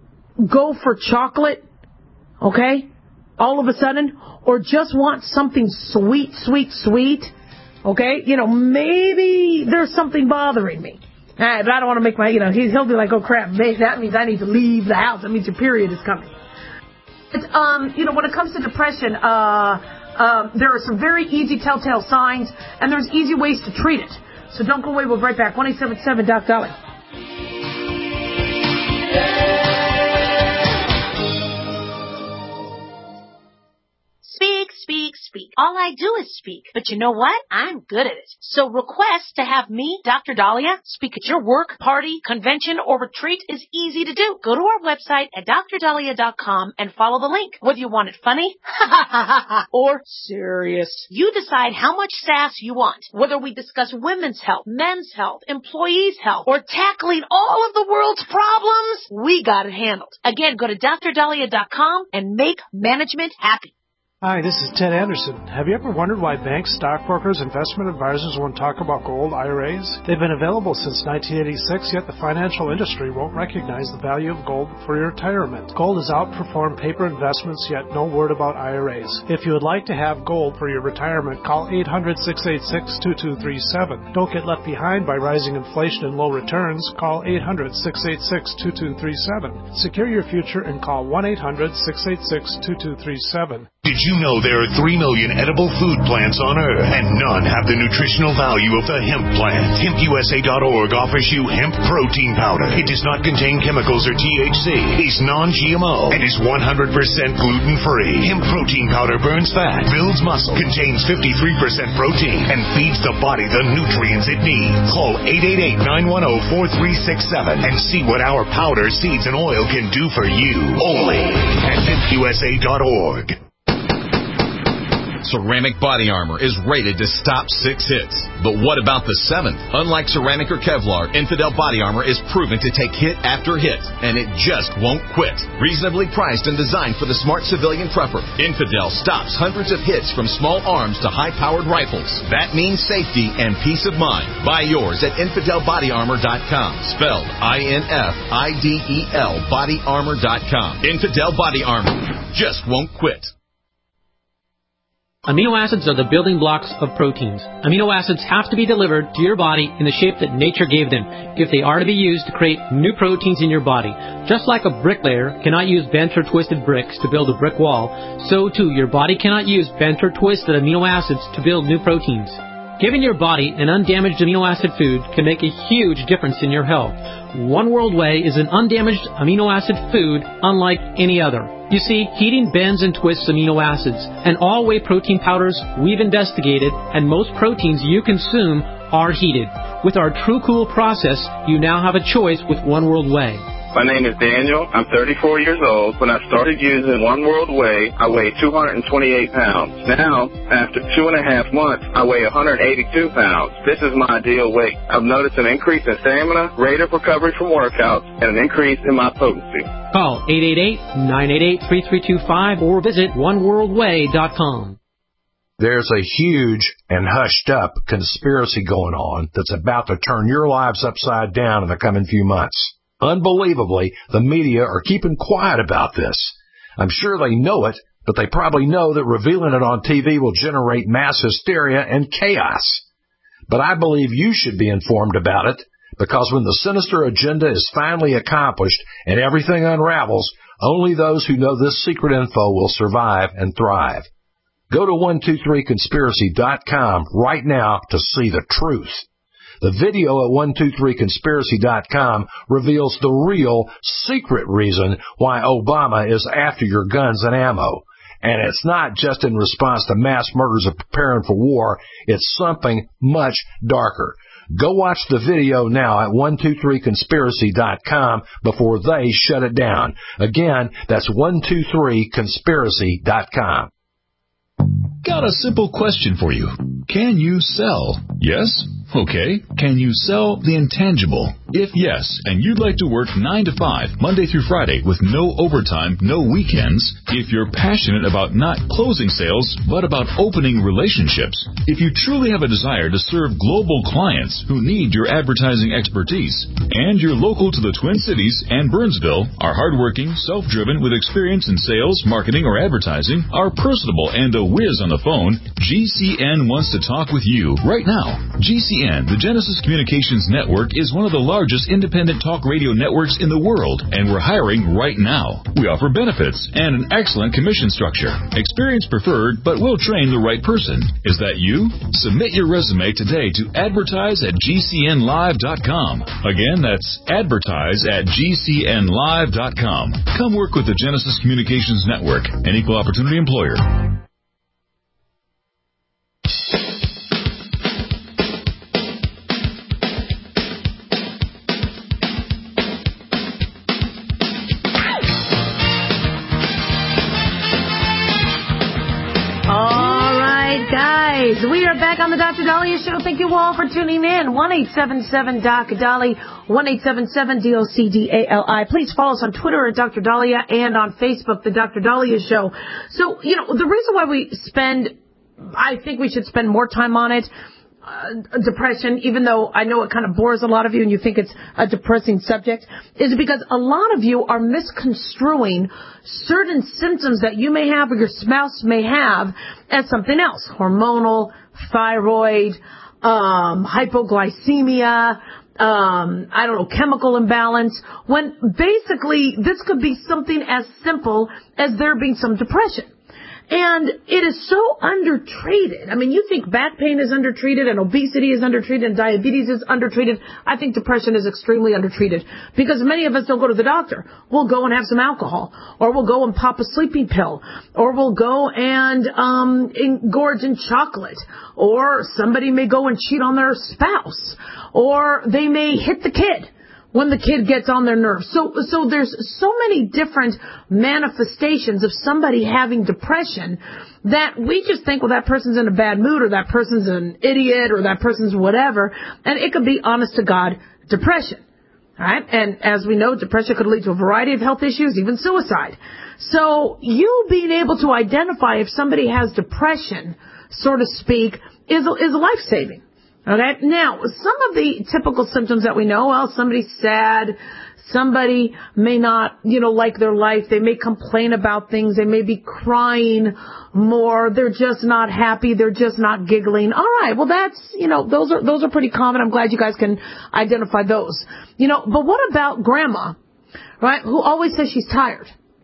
go for chocolate, okay, all of a sudden, or just want something sweet, sweet, sweet, okay, you know, maybe there's something bothering me. Right, but I don't want to make my, you know, he'll be like, oh crap, that means I need to leave the house. That means your period is coming. It's, um, you know, when it comes to depression, uh, uh, there are some very easy telltale signs, and there's easy ways to treat it. So don't go away. We'll be right back. one eight seven seven D O C D A L I. Speak, speak, speak. All I do is speak. But you know what? I'm good at it. So request to have me, Doctor Dahlia, speak at your work, party, convention, or retreat is easy to do. Go to our website at D R dahlia dot com and follow the link. Whether you want it funny or serious, you decide how much sass you want. Whether we discuss women's health, men's health, employees' health, or tackling all of the world's problems, we got it handled. Again, go to D R dahlia dot com and make management happy. Hi, this is Ted Anderson. Have you ever wondered why banks, stockbrokers, investment advisors won't talk about gold I R As? They've been available since nineteen eighty-six, yet the financial industry won't recognize the value of gold for your retirement. Gold has outperformed paper investments, yet no word about I R As. If you would like to have gold for your retirement, call eight hundred, six eight six, two two three seven. Don't get left behind by rising inflation and low returns. Call eight hundred, six eight six, two two three seven. Secure your future and call one eight hundred, six eight six, two two three seven. Did Did you know there are three million edible food plants on Earth, and none have the nutritional value of the hemp plant? Hemp U S A dot org offers you hemp protein powder. It does not contain chemicals or T H C, is non G M O, and is one hundred percent gluten-free. Hemp protein powder burns fat, builds muscle, contains fifty-three percent protein, and feeds the body the nutrients it needs. Call eight eight eight, nine one zero, four three six seven and see what our powder, seeds, and oil can do for you. Only at hemp U S A dot org. Ceramic Body Armor is rated to stop six hits. But what about the seventh? Unlike ceramic or Kevlar, Infidel Body Armor is proven to take hit after hit, and it just won't quit. Reasonably priced and designed for the smart civilian prepper, Infidel stops hundreds of hits from small arms to high-powered rifles. That means safety and peace of mind. Buy yours at infidel body armor dot com. Spelled I N F I D E L body armor dot com. Infidel Body Armor just won't quit. Amino acids are the building blocks of proteins. Amino acids have to be delivered to your body in the shape that nature gave them if they are to be used to create new proteins in your body. Just like a bricklayer cannot use bent or twisted bricks to build a brick wall, so too your body cannot use bent or twisted amino acids to build new proteins. Giving your body an undamaged amino acid food can make a huge difference in your health. One World Whey is an undamaged amino acid food unlike any other. You see, heating bends and twists amino acids, and all whey protein powders we've investigated, and most proteins you consume are heated. With our True Cool process, you now have a choice with One World Whey. My name is Daniel. I'm thirty-four years old. When I started using One World Whey, I weighed two hundred twenty-eight pounds. Now, after two and a half months, I weigh one hundred eighty-two pounds. This is my ideal weight. I've noticed an increase in stamina, rate of recovery from workouts, and an increase in my potency. Call eight eight eight, nine eight eight, three three two five or visit one world whey dot com. There's a huge and hushed up conspiracy going on that's about to turn your lives upside down in the coming few months. Unbelievably, the media are keeping quiet about this. I'm sure they know it, but they probably know that revealing it on T V will generate mass hysteria and chaos. But I believe you should be informed about it, because when the sinister agenda is finally accomplished and everything unravels, only those who know this secret info will survive and thrive. Go to one two three conspiracy dot com right now to see the truth. The video at one two three conspiracy dot com reveals the real, secret reason why Obama is after your guns and ammo. And it's not just in response to mass murders of preparing for war. It's something much darker. Go watch the video now at one two three conspiracy dot com before they shut it down. Again, that's one two three conspiracy dot com. Got a simple question for you. Can you sell? Yes? Okay. Can you sell the intangible? If yes, and you'd like to work nine to five, Monday through Friday, with no overtime, no weekends, if you're passionate about not closing sales, but about opening relationships, if you truly have a desire to serve global clients who need your advertising expertise, and you're local to the Twin Cities and Burnsville, are hardworking, self-driven, with experience in sales, marketing, or advertising, are personable and a whiz on the phone, G C N wants to talk with you right now. G C N, the Genesis Communications Network, is one of the largest independent talk radio networks in the world, and we're hiring right now. We offer benefits and an excellent commission structure. Experience preferred, but we'll train the right person. Is that you? Submit your resume today to advertise at G C N live dot com. Again, that's advertise at G C N live dot com. Come work with the Genesis Communications Network, an equal opportunity employer. We are back on the Doctor Dahlia Show. Thank you all for tuning in. one eight seven seven Doc Dali, one eight seven seven D O C D A L I. Please follow us on Twitter at Doctor Dahlia and on Facebook, the Doctor Dahlia Show. So, you know, the reason why we spend, I think we should spend more time on it, uh, depression, even though I know it kind of bores a lot of you and you think it's a depressing subject, is because a lot of you are misconstruing certain symptoms that you may have or your spouse may have as something else. Hormonal, thyroid, um, hypoglycemia, um, I don't know, chemical imbalance, when basically this could be something as simple as there being some depression. And it is so undertreated. I mean, you think back pain is undertreated and obesity is undertreated and diabetes is undertreated. I think depression is extremely undertreated because many of us don't go to the doctor. We'll go and have some alcohol, or we'll go and pop a sleeping pill, or we'll go and um engorge in chocolate, or somebody may go and cheat on their spouse, or they may hit the kid when the kid gets on their nerves. So, so there's so many different manifestations of somebody having depression that we just think, well, that person's in a bad mood, or that person's an idiot, or that person's whatever. And it could be, honest to God, depression. All right? And as we know, depression could lead to a variety of health issues, even suicide. So you being able to identify if somebody has depression, so to speak, is, is life-saving. Okay. Now, some of the typical symptoms that we know, well, somebody's sad, somebody may not, you know, like their life, they may complain about things, they may be crying more, they're just not happy, they're just not giggling. All right, well, that's, you know, those are those are pretty common. I'm glad you guys can identify those. You know, but what about grandma, right, who always says she's tired?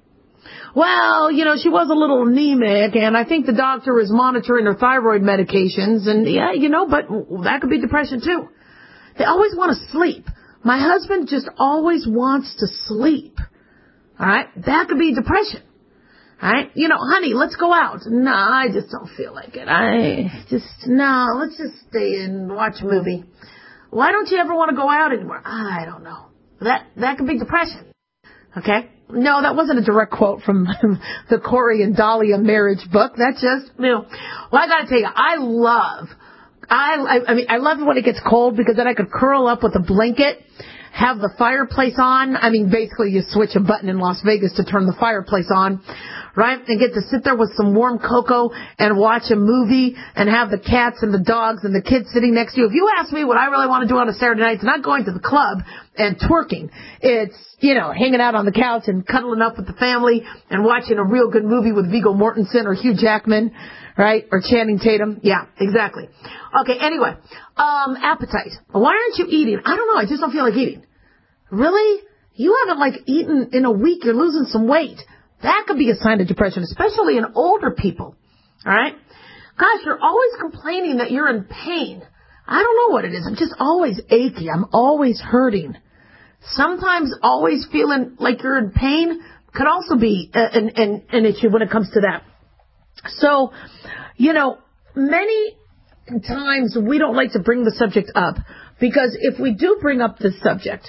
Well, you know, she was a little anemic, and I think the doctor is monitoring her thyroid medications, and yeah, you know, but that could be depression too. They always want to sleep. My husband just always wants to sleep. All right? That could be depression. All right? You know, honey, let's go out. No, I just don't feel like it. I just, no, let's just stay and watch a movie. Why don't you ever want to go out anymore? I don't know. That, that could be depression. Okay? No, that wasn't a direct quote from the Corey and Dahlia marriage book. That's just, you know, well, I gotta tell you, I love, I, I, I mean, I love it when it gets cold because then I could curl up with a blanket, have the fireplace on. I mean, basically you switch a button in Las Vegas to turn the fireplace on, right? And get to sit there with some warm cocoa and watch a movie and have the cats and the dogs and the kids sitting next to you. If you ask me what I really want to do on a Saturday night, it's not going to the club and twerking. It's, you know, hanging out on the couch and cuddling up with the family and watching a real good movie with Viggo Mortensen or Hugh Jackman, right? Or Channing Tatum. Yeah, exactly. Okay, anyway, um, appetite. Why aren't you eating? I don't know. I just don't feel like eating. Really? You haven't, like, eaten in a week. You're losing some weight. That could be a sign of depression, especially in older people. All right? Gosh, you're always complaining that you're in pain. I don't know what it is. I'm just always achy. I'm always hurting. Sometimes always feeling like you're in pain could also be an, an, an issue when it comes to that. So, you know, many times we don't like to bring the subject up because if we do bring up this subject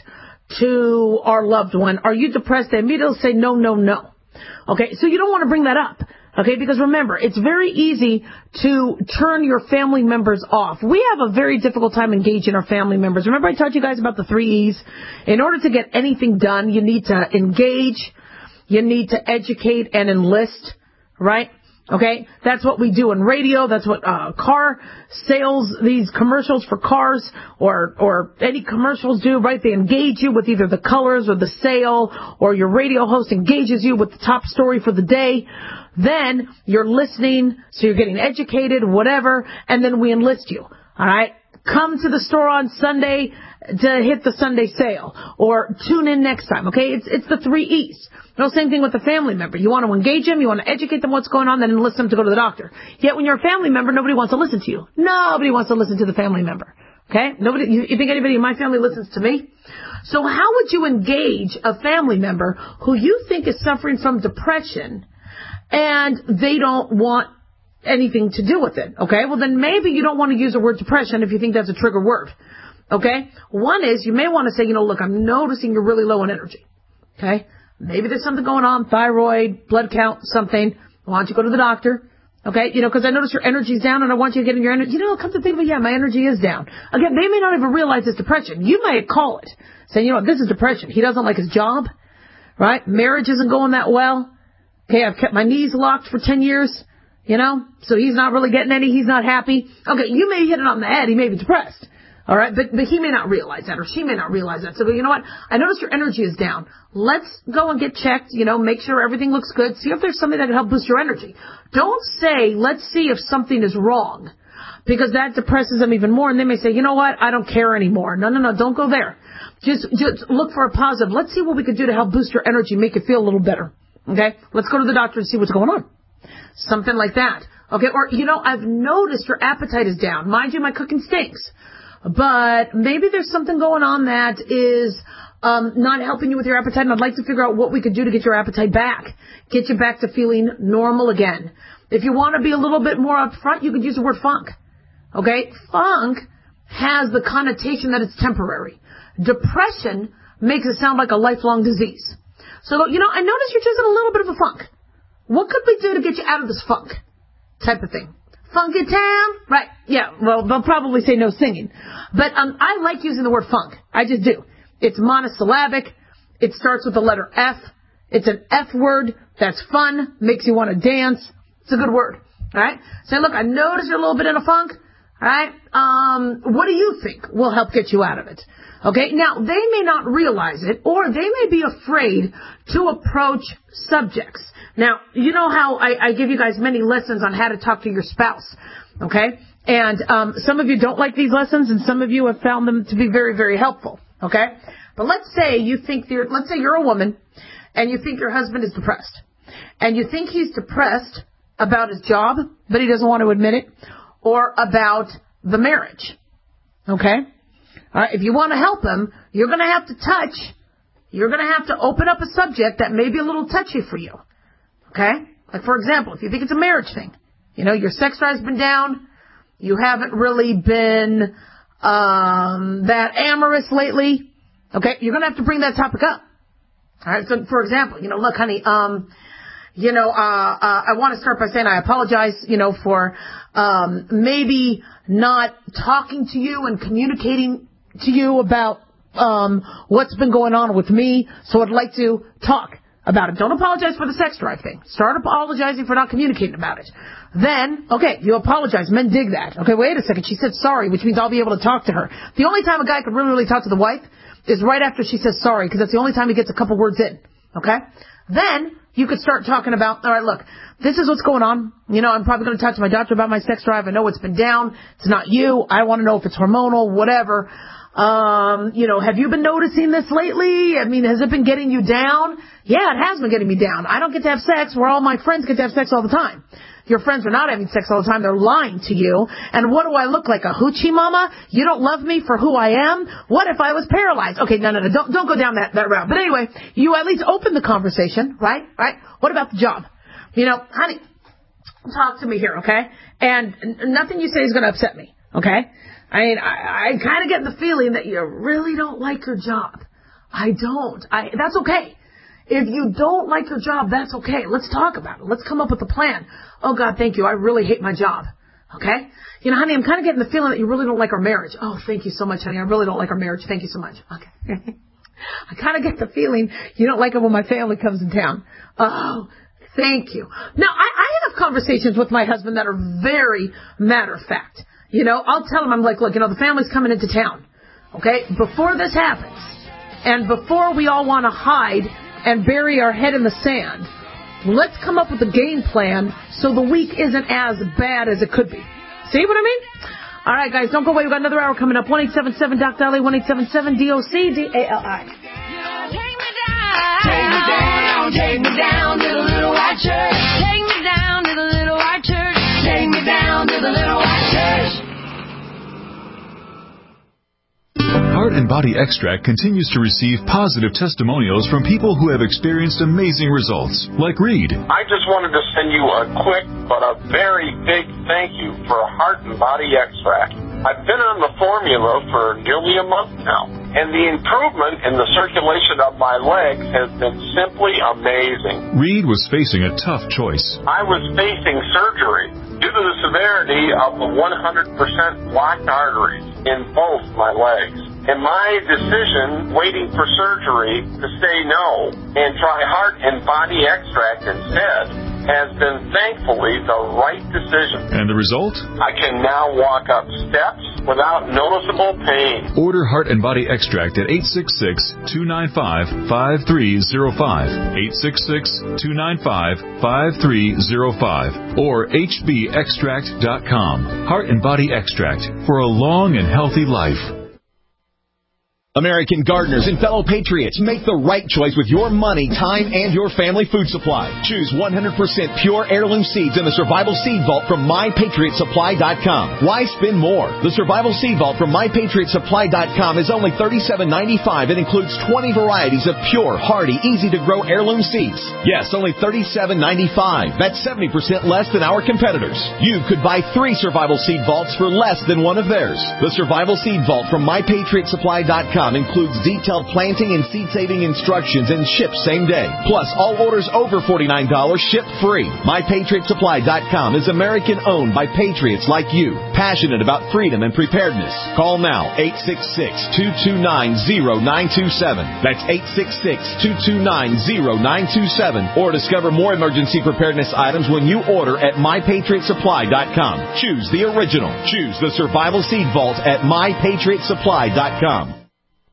to our loved one, are you depressed? They immediately say no, no, no. Okay, so you don't want to bring that up. Okay, because remember, it's very easy to turn your family members off. We have a very difficult time engaging our family members. Remember I taught you guys about the three E's? In order to get anything done, you need to engage, you need to educate and enlist, right? Okay, that's what we do in radio. That's what uh, car sales, these commercials for cars or or any commercials do, right? They engage you with either the colors or the sale, or your radio host engages you with the top story for the day. Then you're listening, so you're getting educated, whatever, and then we enlist you. All right, come to the store on Sunday to hit the Sunday sale, or tune in next time. Okay, it's it's the three E's. No, same thing with the family member. You want to engage them, you want to educate them what's going on, then enlist them to go to the doctor. Yet when you're a family member, nobody wants to listen to you. Nobody wants to listen to the family member. Okay? Nobody. You, you think anybody in my family listens to me? So how would you engage a family member who you think is suffering from depression and they don't want anything to do with it? Okay? Well, then maybe you don't want to use the word depression if you think that's a trigger word. Okay? One is you may want to say, you know, look, I'm noticing you're really low in energy. Okay? Maybe there's something going on, thyroid, blood count, something. Why don't you go to the doctor? Okay, you know, because I notice your energy's down and I want you to get in your energy. You know, come to think of it, yeah, my energy is down. Again, they may not even realize it's depression. You might call it, saying, you know, this is depression. He doesn't like his job, right? Marriage isn't going that well. Okay, I've kept my knees locked for ten years, you know, so he's not really getting any, he's not happy. Okay, you may hit it on the head, he may be depressed. All right, but, but he may not realize that, or she may not realize that. So, you know what? I notice your energy is down. Let's go and get checked, you know, make sure everything looks good. See if there's something that can help boost your energy. Don't say, let's see if something is wrong, because that depresses them even more. And they may say, you know what? I don't care anymore. No, no, no, don't go there. Just, just look for a positive. Let's see what we can do to help boost your energy, make you feel a little better. Okay? Let's go to the doctor and see what's going on. Something like that. Okay, or, you know, I've noticed your appetite is down. Mind you, my cooking stinks. But maybe there's something going on that is um, not helping you with your appetite, and I'd like to figure out what we could do to get your appetite back. Get you back to feeling normal again. If you want to be a little bit more upfront, you could use the word funk. Okay? Funk has the connotation that it's temporary. Depression makes it sound like a lifelong disease. So, you know, I notice you're just in a little bit of a funk. What could we do to get you out of this funk? Type of thing. Funky town? Right. Yeah, well, they'll probably say no singing. But um, I like using the word funk. I just do. It's monosyllabic. It starts with the letter F. It's an F word. That's fun. Makes you want to dance. It's a good word. All right? Say, look, I noticed you're a little bit in a funk. All right? Um, what do you think will help get you out of it? Okay? Now, they may not realize it, or they may be afraid to approach subjects. Now, you know how I, I give you guys many lessons on how to talk to your spouse, okay? And um, some of you don't like these lessons, and some of you have found them to be very, very helpful, okay? But let's say you think you're, let's say you're a woman, and you think your husband is depressed, and you think he's depressed about his job, but he doesn't want to admit it, or about the marriage, okay? All right, if you want to help him, you're going to have to touch, you're going to have to open up a subject that may be a little touchy for you. Okay? Like, for example, if you think it's a marriage thing, you know, your sex drive's been down, you haven't really been um, that amorous lately, okay, you're going to have to bring that topic up. All right? So, for example, you know, look, honey, um, you know, uh, uh, I want to start by saying I apologize, you know, for um, maybe not talking to you and communicating to you about um, what's been going on with me, so I'd like to talk about it. Don't apologize for the sex drive thing. Start apologizing for not communicating about it. Then, okay, you apologize. Men dig that. Okay, wait a second. She said sorry, which means I'll be able to talk to her. The only time a guy could really, really talk to the wife is right after she says sorry, because that's the only time he gets a couple words in. Okay? Then, you could start talking about, all right, look, this is what's going on. You know, I'm probably going to talk to my doctor about my sex drive. I know it's been down. It's not you. I want to know if it's hormonal, whatever. Um, you know, have you been noticing this lately? I mean, has it been getting you down? Yeah, it has been getting me down. I don't get to have sex where all my friends get to have sex all the time. Your friends are not having sex all the time. They're lying to you. And what do I look like? A hoochie mama? You don't love me for who I am? What if I was paralyzed? Okay, no, no, no. Don't, don't go down that, that route. But anyway, you at least open the conversation, right? Right? What about the job? You know, honey, talk to me here, okay? And nothing you say is going to upset me, okay? I mean, I, I kind of get the feeling that you really don't like your job. I don't. I, that's okay. If you don't like your job, that's okay. Let's talk about it. Let's come up with a plan. Oh, God, thank you. I really hate my job. Okay? You know, honey, I'm kind of getting the feeling that you really don't like our marriage. Oh, thank you so much, honey. I really don't like our marriage. Thank you so much. Okay. I kind of get the feeling you don't like it when my family comes in town. Oh, thank you. Now, I, I have conversations with my husband that are very matter of fact. You know, I'll tell him, I'm like, look, you know, the family's coming into town. Okay? Before this happens, and before we all want to hide and bury our head in the sand, let's come up with a game plan so the week isn't as bad as it could be. See what I mean? All right, guys, don't go away. We've got another hour coming up. one eight seven seven D O C Dolly, one eight seven seven D O C D A L I. Take me down, take me down to the little white church. Take me down to the little white church. Take me down to the little white church. Heart and Body Extract continues to receive positive testimonials from people who have experienced amazing results, like Reed. I just wanted to send you a quick but a very big thank you for Heart and Body Extract. I've been on the formula for nearly a month now, and the improvement in the circulation of my legs has been simply amazing. Reed was facing a tough choice. I was facing surgery due to the severity of the one hundred percent blocked arteries in both my legs. And my decision, waiting for surgery, to say no and try Heart and Body Extract instead, has been thankfully the right decision. And the result? I can now walk up steps without noticeable pain. Order Heart and Body Extract at eight six six, two nine five, five three zero five, eight six six, two nine five, five three zero five, or H B extract dot com. Heart and Body Extract for a long and healthy life. American gardeners and fellow patriots, make the right choice with your money, time, and your family food supply. Choose one hundred percent pure heirloom seeds in the Survival Seed Vault from my patriot supply dot com. Why spend more? The Survival Seed Vault from my patriot supply dot com is only thirty-seven ninety-five and includes twenty varieties of pure, hardy, easy-to-grow heirloom seeds. Yes, only thirty-seven ninety-five. That's seventy percent less than our competitors. You could buy three Survival Seed Vaults for less than one of theirs. The Survival Seed Vault from my patriot supply dot com includes detailed planting and seed-saving instructions and ships same day. Plus, all orders over forty-nine dollars ship free. my patriot supply dot com is American-owned by patriots like you, passionate about freedom and preparedness. Call now, eight six six, two two nine, zero nine two seven. That's eight six six, two two nine, zero nine two seven. Or discover more emergency preparedness items when you order at my patriot supply dot com. Choose the original. Choose the Survival Seed Vault at my patriot supply dot com.